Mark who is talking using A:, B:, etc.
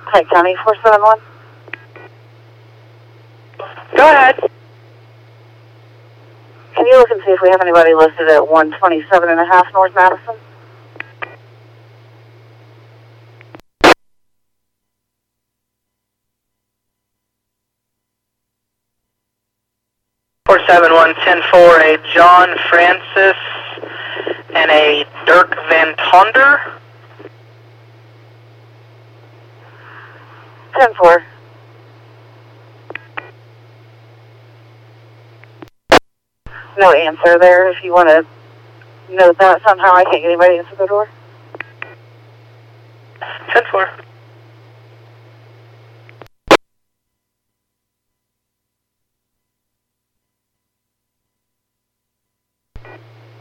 A: Pike County 471.
B: Go ahead.
A: Can you look and see if we have anybody listed at 127.5 North Madison?
B: Four 10-4, a John Francis and a Dirk Van Tonder.
A: 10-4. No answer there. If you want to note that somehow, I can't get anybody to answer the door.
B: 10-4.